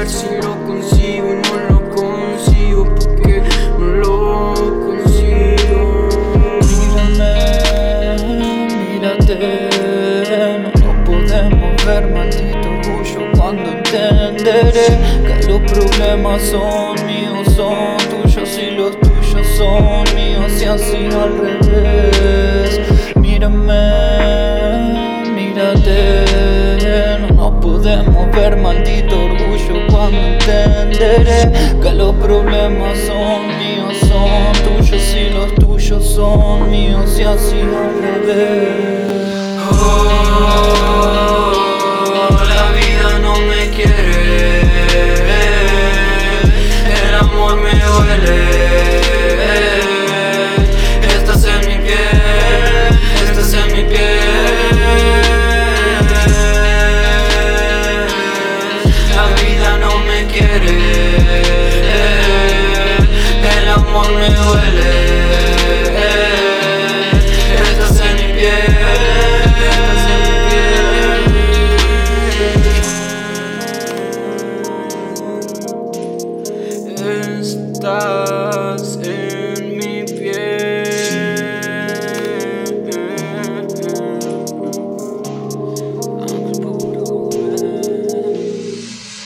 ver si lo consigo y no lo consigo, porque no lo consigo. Mírame, mírate, no podemos ver, maldito orgullo, cuando entenderé que los problemas son míos, son tuyos y los tuyos son míos, y así al revés. Mírame, mírate, no podemos ver, maldito orgullo, cuando entenderé que los problemas son míos, son tuyos y los tuyos son míos, y así al revés. La vida no me quiere, el amor me duele. Estás en mi piel, estás en mi piel. La vida no me quiere, el amor me duele. Estás en mi piel. Estás